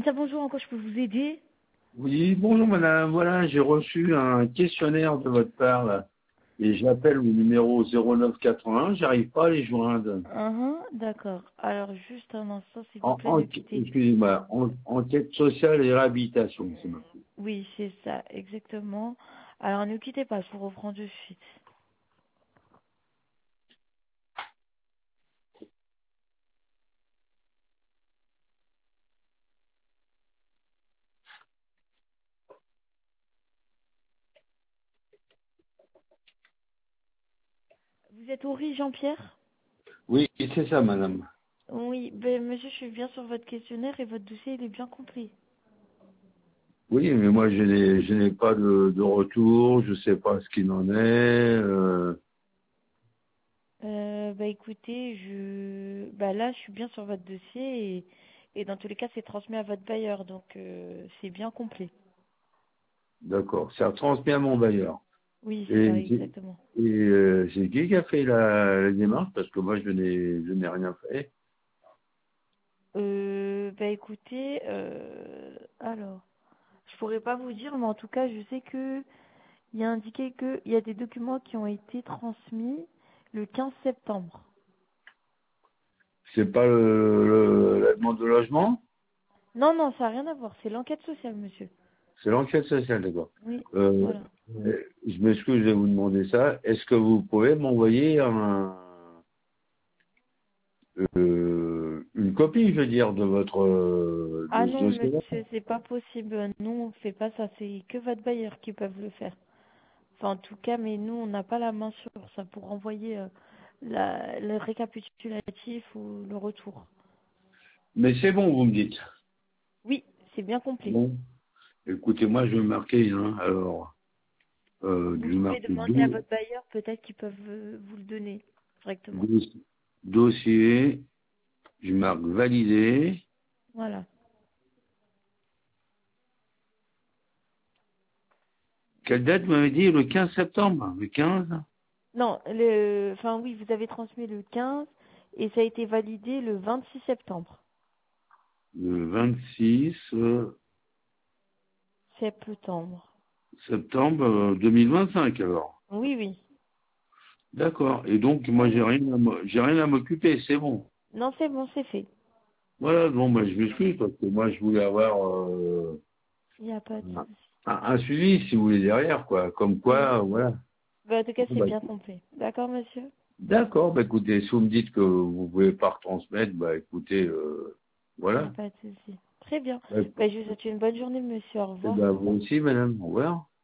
Hamza, bonjour, en quoi je peux vous aider? Oui, bonjour madame. Voilà, j'ai reçu un questionnaire de votre part là, et j'appelle au numéro 0981, j'arrive pas à les joindre. D'accord. Alors, juste un instant, s'il vous En, plaît, en- ne quittez. excusez-moi, enquête sociale et réhabilitation, c'est marqué. Oui, c'est ça, exactement. Alors, ne quittez pas, je vous reprends de suite. Vous êtes Henri Jean-Pierre? Oui, c'est ça madame. Oui, ben, monsieur, je suis bien sur votre questionnaire et votre dossier, il est bien complet. Oui, mais moi je n'ai pas de retour, je sais pas ce qu'il en est. Bah écoutez, bah là, je suis bien sur votre dossier et dans tous les cas, c'est transmis à votre bailleur, donc c'est bien complet. D'accord, c'est transmis à mon bailleur. Oui, c'est ça, Et, exactement. c'est qui a fait la démarche parce que moi je n'ai rien fait. Bah écoutez, alors, je pourrais pas vous dire, mais en tout cas, je sais que il y a indiqué que il y a des documents qui ont été transmis le 15 septembre. C'est pas la demande de logement? Non, non, ça n'a rien à voir, c'est l'enquête sociale, monsieur. C'est l'enquête sociale, d'accord. Oui, Euh, voilà. je m'excuse de vous demander ça. Est-ce que vous pouvez m'envoyer une copie, je veux dire, Ah de ce non, dossier-là? monsieur, c'est pas possible. Nous, on fait pas ça, c'est que votre bailleur qui peuvent le faire. Enfin, en tout cas, mais nous, on n'a pas la main sur ça pour envoyer le récapitulatif ou le retour. Mais c'est bon, vous me dites. Oui, c'est bien complet. Bon, écoutez, moi, je vais marquer, hein, alors, je Vous vais pouvez marquer demander à votre bailleur, peut-être qu'ils peuvent vous le donner directement. dossier, je marque validé. Voilà. Quelle date vous m'avez dit? Le 15 septembre? Le 15? Non, enfin oui, vous avez transmis le 15 et ça a été validé le 26 septembre. Le 26 Septembre. septembre 2025, alors. Oui, oui. D'accord. Et donc, moi, Voilà. j'ai rien à m'occuper, c'est bon. Non, c'est bon, c'est fait. Voilà, bon, bah, je m'excuse parce que moi, je voulais avoir Il n'y a pas de souci. un suivi, si vous voulez, derrière, quoi. Comme Oui. quoi, voilà. Bah, en tout cas, Bon, c'est bah, bien complet. D'accord, monsieur? d'accord, bah, écoutez, si vous me dites que vous pouvez pas retransmettre, bah, écoutez, Il n'y a voilà. pas de souci. Très bien. Bah, Bah, je vous souhaite une bonne journée, monsieur. Au et revoir. bah, vous aussi, madame. Au revoir.